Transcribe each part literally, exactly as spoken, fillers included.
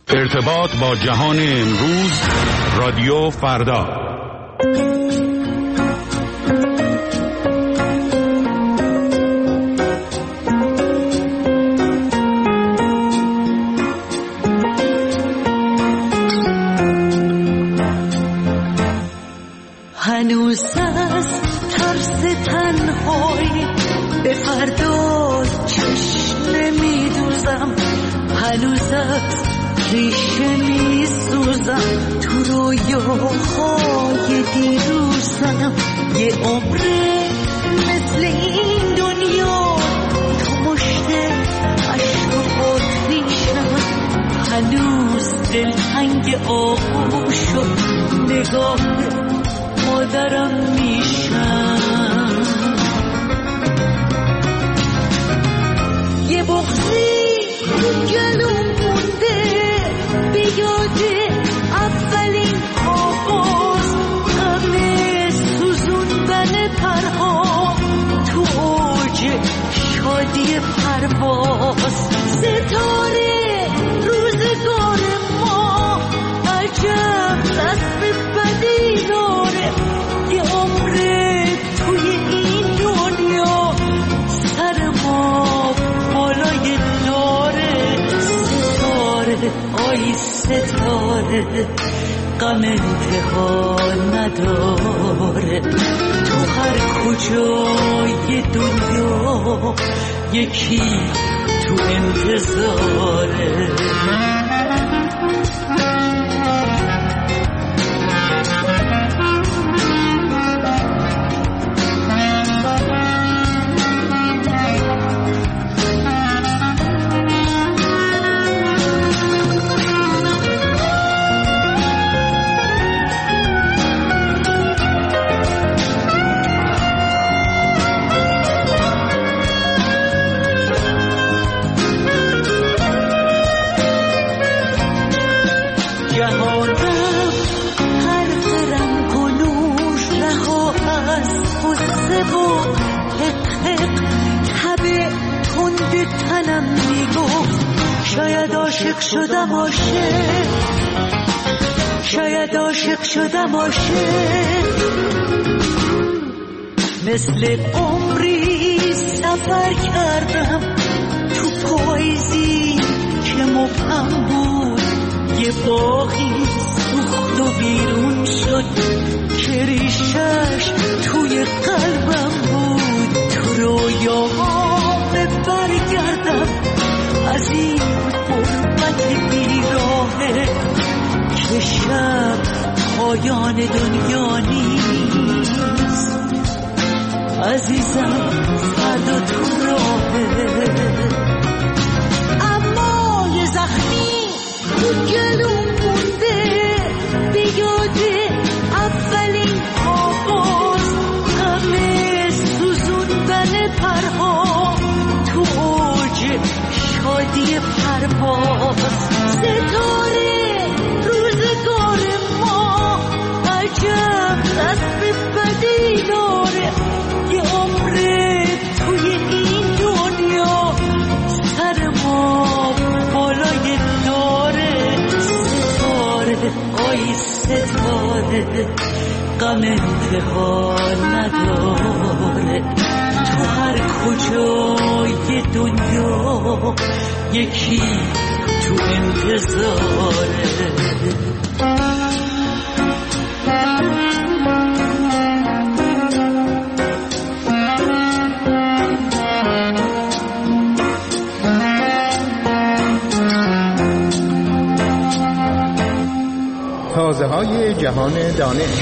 ارتباط با جهان امروز، رادیو فردا. هنوز از ترس تنهایی به فردا چشم نمیدوزم، هنوز از ریشه میسوزم، تو رویاهای دیروزم. یه عمره مثل این دنیا تو مشت عشق و آتیشم، هنوز دلتنگ آغوش شد نگاه مادرم میشم. یه بغضی تو گلوم مونده به یاد اولین آواز، همه سوزوندن پرها تو اوج شادی پرواز. ستاره روزگار ما عجب دست بدی داره، یه عمره توی این دنیا سر ما بالای داره. ستاره آی ستاره غم انتها نداره، تو هر کجای دنیا یکی تو انتظاره. شاید عاشق شدم عاشق، شاید عاشق شدم عاشق، مثل عمری سفر کردم تو پاییزی که مبهم بود. یه باغی سوخت و بیرون شد که ریشش توی قلبم بود. تو رویاهام برگردم از این غربت بیراهه که شب پایان دنیا نیست. عزیزم فردا تو راهه، اما یه زخمی تو گلوم مونده به یاد اولین آواز، همه سوزوندن پرها تو اوج شادی پرواز. ستاره روزگار ما عجب دست بدی داره، یه عمره توی این دنیا سر ما بالای داره. ستاره آی ستاره غم انتها نداره، تو هر کجای دنیا یکی تو انتظاره. تازه های جهان دانش.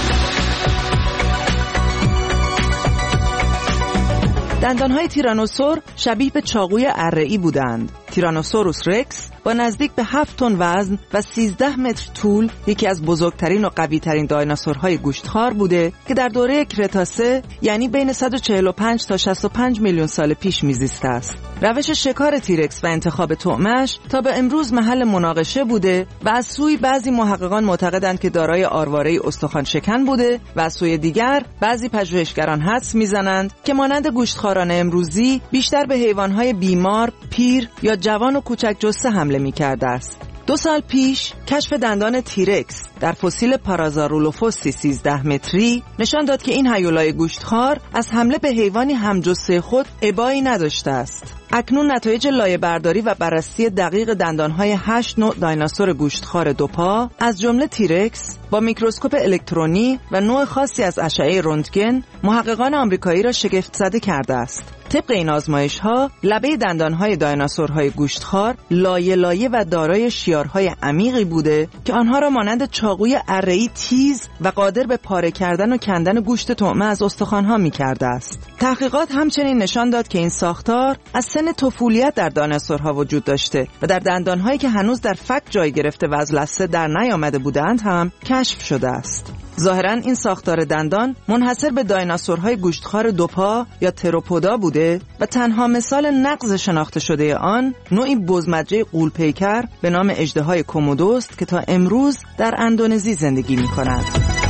دندانهای تیرانوسور شبیه به چاقوی اره‌ای بودند. تیرانوسوروس رکس با نزدیک به هفت تن وزن و سیزده متر طول یکی از بزرگترین و قوی‌ترین دایناسورهای گوشتخوار بوده که در دوره کرتاسه یعنی بین صد و چهل و پنج تا شصت و پنج میلیون سال پیش میزیسته است. روش شکار تیرکس و انتخاب طعمش تا به امروز محل مناقشه بوده و از سوی بعضی محققان معتقدند که دارای آرواره استخوان شکن بوده و از سوی دیگر بعضی پژوهشگران حدس میزنند که مانند گوشتخواران امروزی بیشتر به حیوانات بیمار، پیر یا جوان و کوچک جثه حمله می‌کرده است. دو سال پیش کشف دندان تیرکس در فسیل پارازارولوفوسی سیزده متری نشان داد که این هیولای گوشتخوار از حمله به حیوانی همجثه خود ابایی نداشته است. اکنون نتایج لایه‌برداری و بررسی دقیق دندانهای هشت نوع دایناسور گوشتخوار دوپا از جمله تیرکس با میکروسکوپ الکترونی و نوع خاصی از اشعه رنتگن محققان آمریکایی را شگفت زده کرده است. طبق این آزمایش‌ها لبه دندانهای دایناسورهای گوشتخوار لایه لایه و دارای شیارهای عمیقی بوده که آنها را مانند چاقوی اره‌ای تیز و قادر به پاره کردن و کندن گوشت طعمه از استخوان‌ها می‌کرده است. تحقیقات همچنین نشان داد که این ساختار از سن طفولیت در دایناسورها وجود داشته و در دندانهایی که هنوز در فک جای گرفته و از لثه در نیامده بودند هم کشف شده است. ظاهراً این ساختار دندان منحصر به دایناسورهای گوشتخوار دوپا یا تروپودا بوده و تنها مثال نقض شناخته شده آن نوعی بزمجه غول‌پیکر به نام اژدهای کومودوست که تا امروز در اندونزی زندگی می‌کند.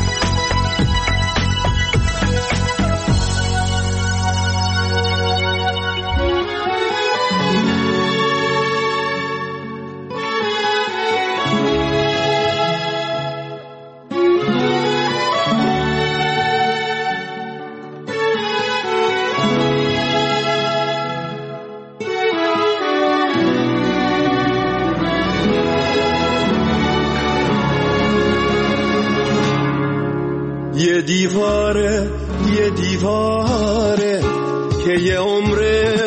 یه دیواره یه دیواره که یه عمر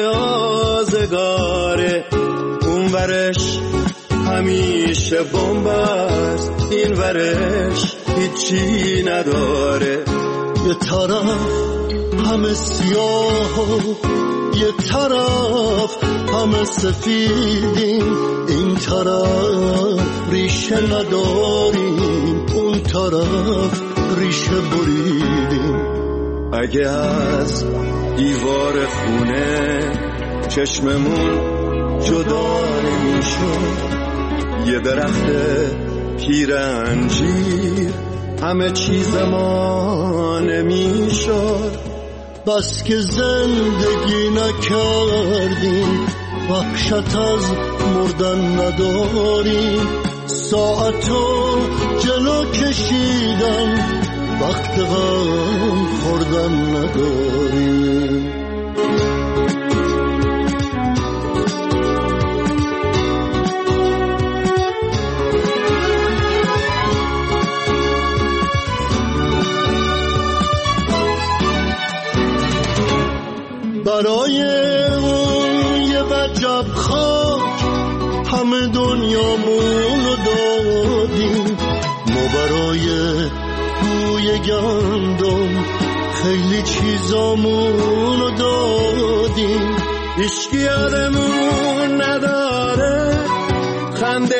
آزگاره، اون ورش همیشه بمب است، این ورش هیچی نداره. یه طرف همه سیاه و یه طرف همه سفیدیم، این طرف ریشه نداریم، اون طرف ریشه بریدیم. اگه از دیوار خونه چشممون جدا نمیشد، یه درخت پیر انجیر همه چیز ما نمیشد. بس که زندگی نکردیم، وحشت از مردن نداریم، ساعتو جلو کشیدن وقت غم خوردن نداریم. برای اون یه وجب خاک همه دنیامون رو دادیم، ما برای بوی گندم خیلی چیزامون رو دادیم. هیچکی یادمون نداره خنده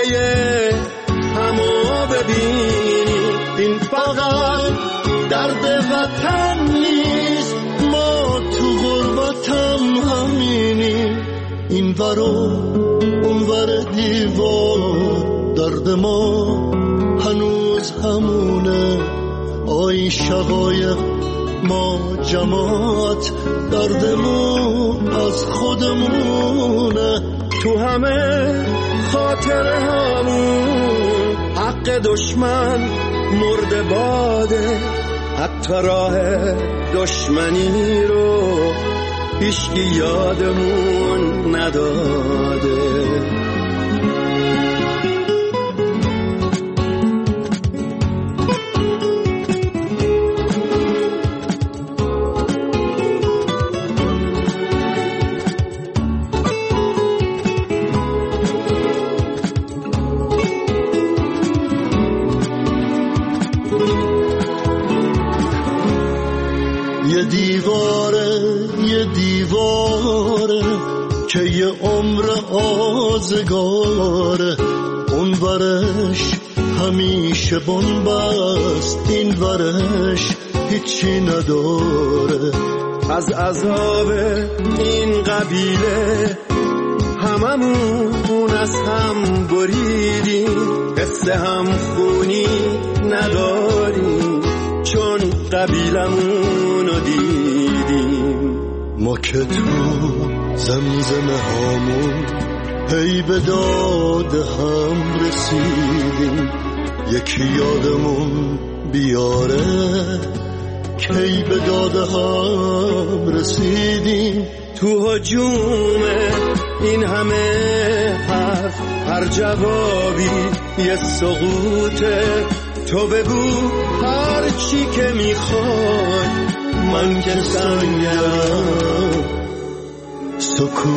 همو ببینیم، این فقط درد وطن نیست، ما تو غربتم همینیم. این ورو اون ور دیوار درد ما هنوز همونه، آی شقایق ما جماعت دردمون از خودمونه. تو همه خاطره همون حق دشمن مرده باده، حتی راه دشمنی رو هیچکی یادمون نداده. یه دیواره یه دیواره که یه عمر آزگاره، اون ورش همیشه بمب است، این ورش هیچی نداره. از عذاب این قبیله هممون از هم بریدیم، قصه هم خونی نداریم چون قبیلمون رو دیدیم. ما که تو زمزمه هامون هی به داد هم رسیدیم، یکی یادمون بیاره کی به داد هم رسیدیم. تو هجوم این همه حرف هر جوابی یه سقوطه. تو بگو هر چی که میخوای، من که سنگم سکوته.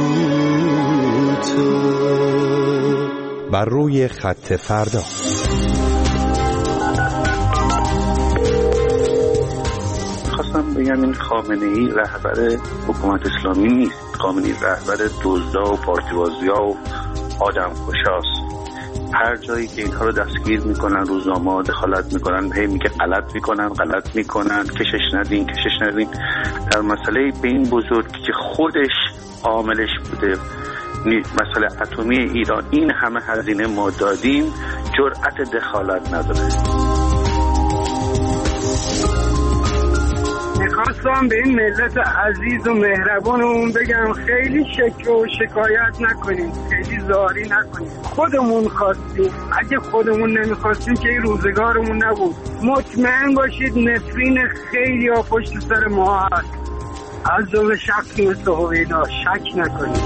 بر روی خط فردا. خواستم بگم این خامنه‌ای رهبر حکومت اسلامی نیست. خامنه‌ای رهبر دزدا و پارتیبازیا و آدمکشاست. هر جایی که اینها رو دستگیر میکنن، روزنامه‌ها دخالت میکنن، هی میگه غلط میکنن غلط میکنن کشش ندین کشش ندین. در مسئله به این بزرگی که خودش عاملش بوده، مسئله اتمی ایران، این همه هزینه ما دادیم، جرأت دخالت نداره. میخواستم به این ملت عزیز و مهربانمون بگم خیلی شکر و شکایت نکنیم، خیلی زاری نکنیم. خودمون خواستیم، اگه خودمون نمیخواستیم که این روزگارمون نبود. مطمئن باشید نفرین خیلی ها پشت سر ما هست، از جمله شخصی مثل هویدا، شک نکنیم.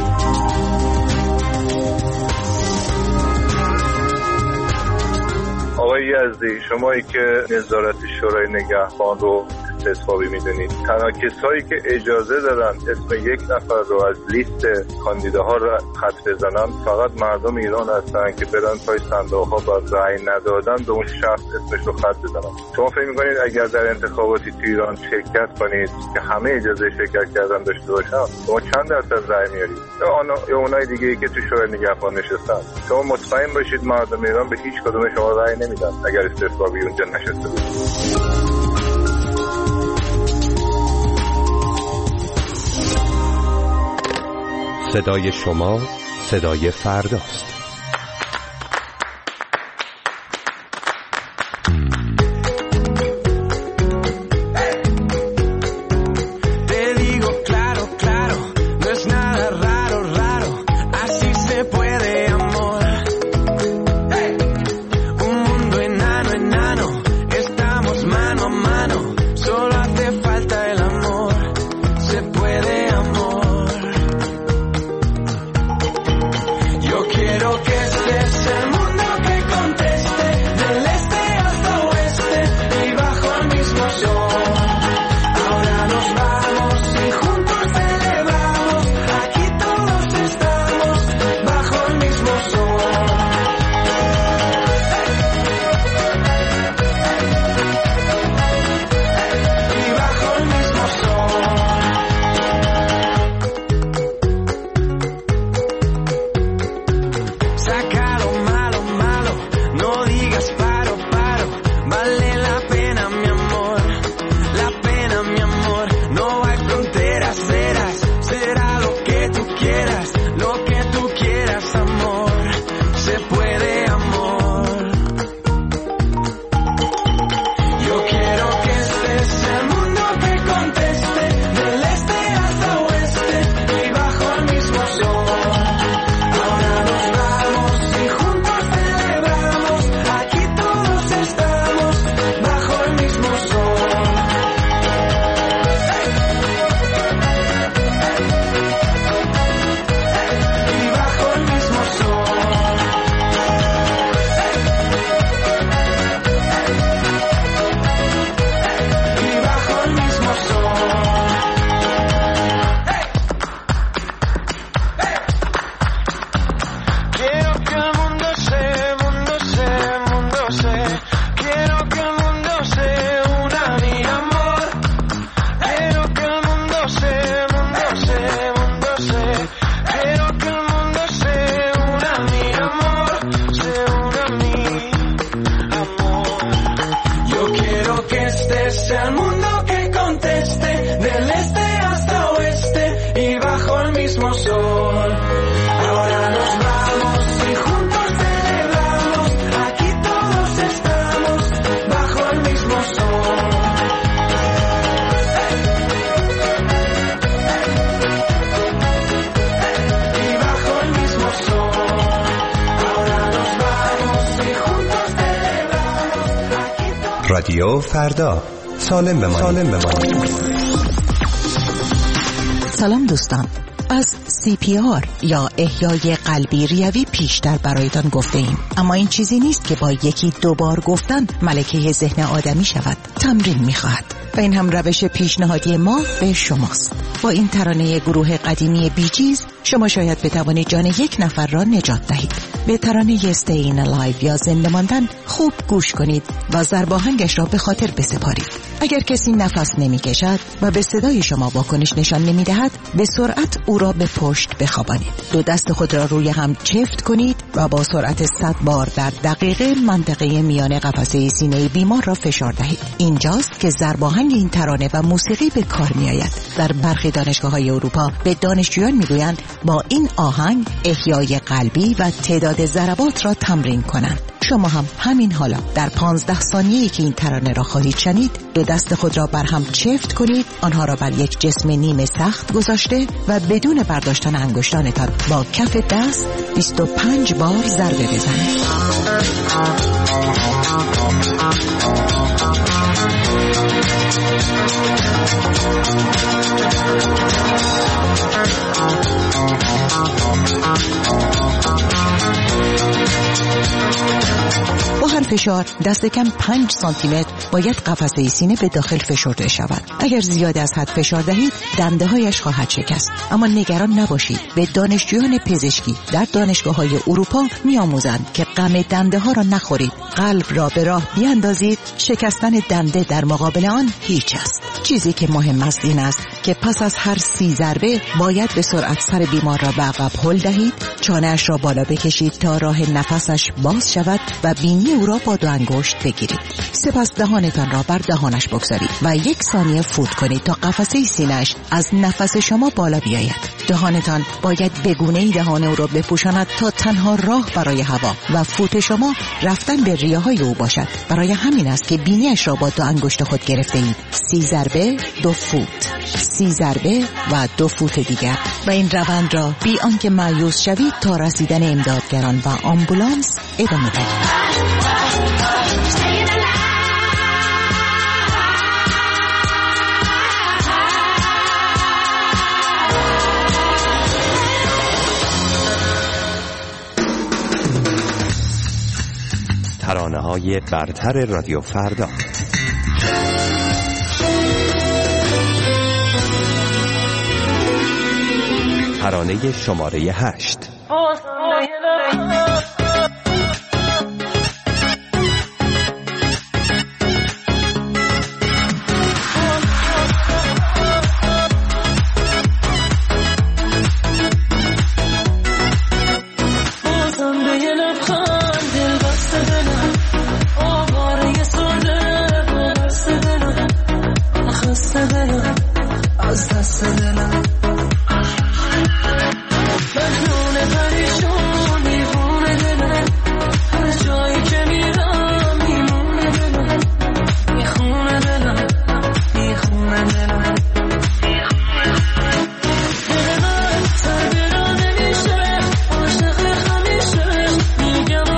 آقای یزدی، شمایی که نظارت شورای نگهبان رو استثبابی میدونید، تنها کسایی که اجازه دادن اسم یک نفر رو از لیست کاندیداها رو خط بزنن فقط مردم ایران هستن که برن پای صندوق ها با رأی ندادن به اون شخص اسمش رو خط بزنن. شما فکر میکنید اگر در انتخاباتی تو ایران شرکت کنید که همه اجازه شرکت کردن داشته باشن، شما چند درصد رأی میارید؟ یا اونای دیگه ای که تو شورای نگهبان نشستن، شما مطمئن باشید مردم ایران به هیچ کدوم شما رأی نمیدن اگر استثبابی اونجا نشسته بود. صدای شما صدای فرداست. Quiero رادیو فردا، سالم بمانید. سالم بمانید. سلام دوستان، از سی پی آر یا احیای قلبی ریوی پیشتر برایتان گفته ایم، اما این چیزی نیست که با یکی دو بار گفتن ملکه ذهن آدمی شود. تمرین می‌خواهد و این هم روش پیشنهادی ما به شماست. با این ترانه گروه قدیمی بیجیز شما شاید بتوانید جان یک نفر را نجات دهید. به ترانه Stay in Alive یا زنده ماندن خوب گوش کنید و ضرباهنگش را به خاطر بسپارید. اگر کسی نفس نمی‌کشد و به صدای شما واکنش نشان نمی‌دهد، به سرعت او را به پشت بخوابانید. دو دست خود را روی هم چفت کنید و با سرعت صد بار در دقیقه منطقه میان قفسه سینه بیمار را فشار دهید. اینجاست که ضرباهنگ این ترانه و موسیقی به کار می‌آید. در برخی دانشگاه‌های اروپا به دانشجویان می‌گویند با این آهنگ احیای قلبی و تعداد ضربات را تمرین کنند. شما هم همین حالا در پانزده ثانیه‌ای که این ترانه را خواهید شنید، دو دست خود را بر هم چفت کنید، آنها را بر یک جسم نیمه سخت گذاشته و بدون برداشتن انگشتانتان با کف دست بیست و پنج بار ضربه بزنید. با هر فشار دست کم پنج سانتی متر باید قفسه سینه به داخل فشرده شود. اگر زیاد از حد فشار دهید دنده هایش خواهد شکست. اما نگران نباشید، به دانشجویان پزشکی در دانشگاه‌های اروپا می‌آموزند که غم دنده ها را نخورید، قلب را به راه بیاندازید. شکستن دنده در مقابل آن هیچ است. چیزی که مهم است این است که پس از هر سی ضربه باید به سرعت سر بیمار را به عقب هل دهید، چانه‌اش را بالا بکشید تا راه نفسش باز شود و بینی او را با دو انگشت بگیرید. سپس دهانتان را بر دهانش بگذارید و یک ثانیه فوت کنید تا قفسه سینه‌اش از نفس شما بالا بیاید. دهانتان باید به گونه‌ای دهان او را بپوشاند تا تنها راه برای هوا و فوت شما رفتن به ریه‌های او باشد. برای همین است که بینیش را با دو انگشت خود گرفته اید. سی ضربه دو فوت، سی ضربه و دو فوت دیگر و این روند را بی آنکه مایوس شوید تا رسیدن امدادگران و آمبولانس ادامه دهید. ترانه‌های برتر رادیو فردا. ترانه شماره هشت. Give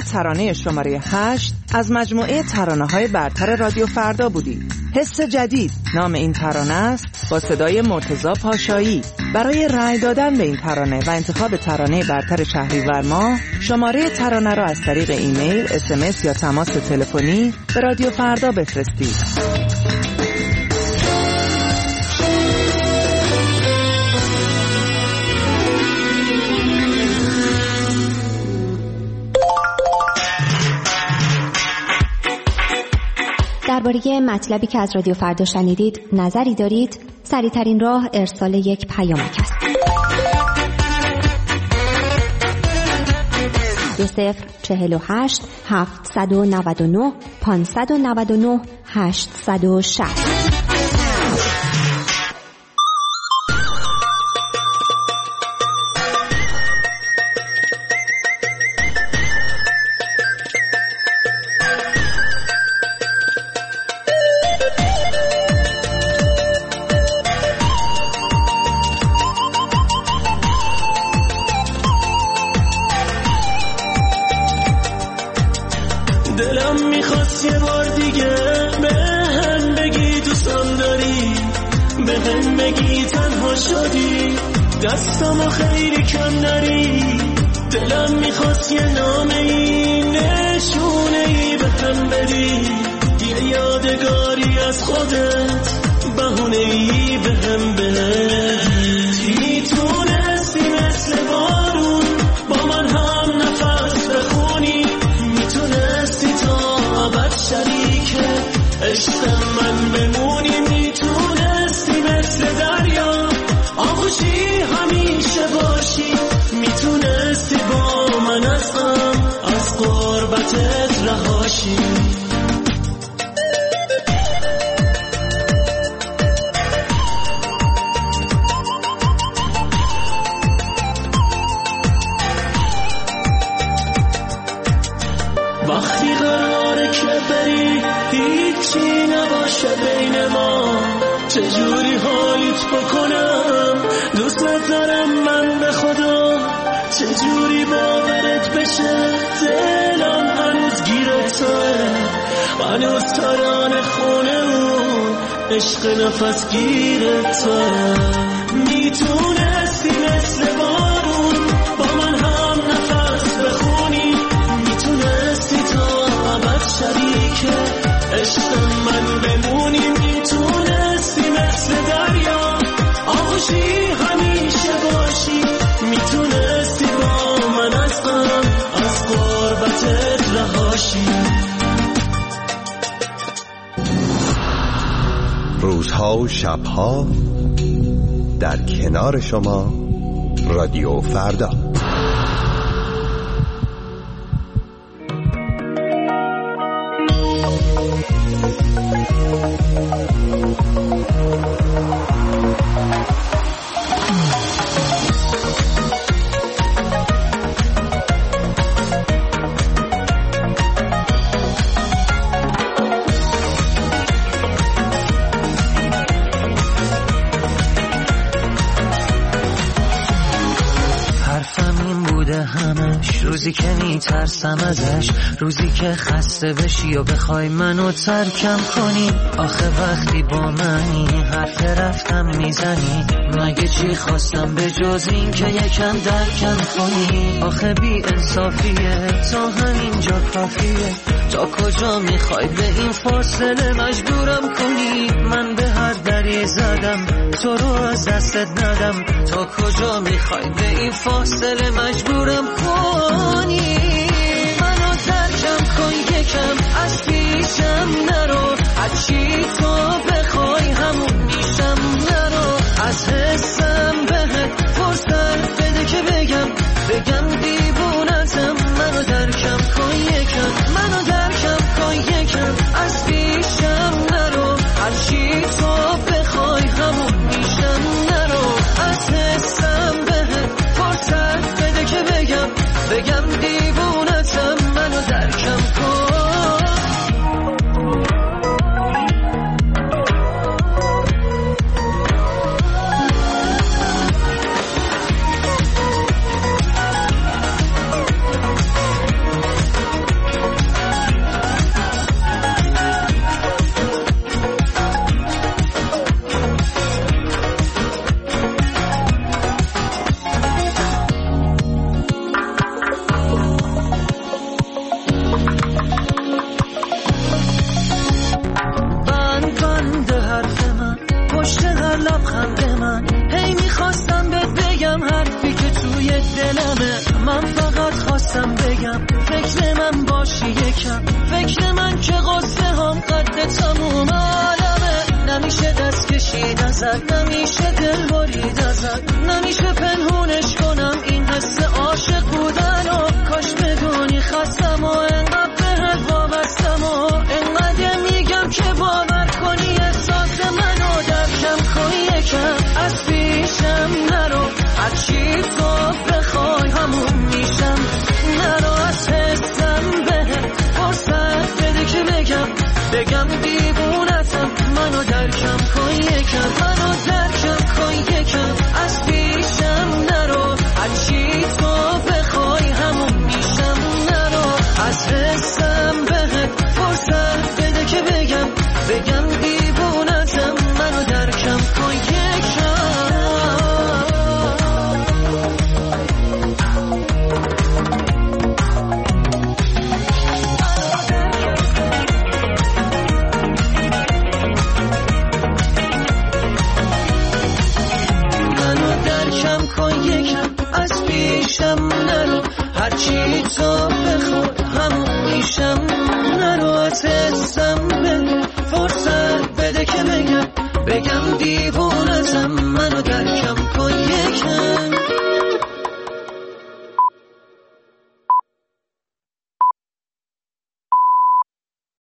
ترانه شماره هشت از مجموعه ترانه‌های برتر رادیو فردا بودید. حس جدید نام این ترانه است، با صدای مرتضی پاشایی. برای رأی دادن به این ترانه و انتخاب ترانه برتر شهریور ماه، شماره ترانه را از طریق ایمیل، اس ام اس یا تماس تلفنی به رادیو فردا بفرستید. درباره مطلبی که از رادیو فردا شنیدید نظری دارید؟ سریع‌ترین راه ارسال یک پیامک است. دو صفر چهل و هشت هفتصد و نود و نه پانصد و نود و نه هشتصد و شصت. دلم میخواست یه بار دیگه به هم بگی دوستم داری، به هم بگی تنها شدی، دستمو خیلی کم داری. دلم میخواست یه نامه‌ای نشونه‌ای به هم بدی، یه یادگاری از خودت بهونه‌ای به هم بدی. تونستی مثل بارون با من هم نفس بخونی، میتونستی تا ابد شریک عشق من بمونی، میتونستی مثل دریا آغوشی همیشه باشی، میتونستی با من از غم از غربتت رهاشی. وقتی قراره که بری هیچی نباشه بین ما، چجوری حالیت بکنم دوست دارم من به خدا، چجوری باورت بشه دلم هنوز گیرته، هنوز ترانه خونه اون عشق نفس گیرته. میتونستی مثل بارون با من هم نفس بخونی، میتونستی تا ابد شریک عشق من بمونی، میتونستی مثل دریا آغوشی همیشه باشی، میتونستی با من از غم از غربتت رهاشی. روزها و شبها در کنار شما رادیو فردا. روزی که میترسم ازش، روزی که خسته بشی و بخوای منو ترکم کنی. آخه وقتی با منی حرف رفتم میزنی، مگه چی خواستم به جز این که یکم درکم کنی. آخه بی انصافیه تا همینجا کافیه، تا کجا میخوای به این فاصله مجبورم کنی. من به هر دری زدم تو رو از دستت ندم، تا کجا میخوای به این فاصله مجبورم کنی. منو ترکم کن یکم از پیشم نرو، هرچی تو بخوای همون میشم نرو. از حسم بهت فرصت بده که بگم بگم دیوونتم. منو درکم کن یکم، منو درکم کن یکم از پیشم نرو، هرچی تو بخوای همون میشم نرو. از حسم بهت فرصت بده که بگم بگم دیوونتم. منو درکم کن. مثل من باشی یکم، فکر من که قصه هم قد تموم عالمه. نمیشه دست کشید ازت، نمیشه دل برید ازت، نمیشه پنهونش کنم این حس عاشق بودن و کاش بدونی خستم و انقدر بهت وابستم و انقدر میگم که باور کنی احساس منو درکم کن یکم. از پیشم نرو، هرچی تو بخوای همون میشم. نرو از حسم بهت فرصت بده که بگم بگم دیوونتم. منو درکم کن یکم، منو درکم کن یکم. از پیشم نرو، هرچی تو بخوای همون میشم. نرو از حسم بهت فرصت بده که بگم بگم دیوونتم. منو درکم کن یکم. از پیشم نرو، هرچی تو بخوای همون میشم. نرو از حسم بده فرصت بده که بگم بگم دیوونتم. منو درکم کن یکم.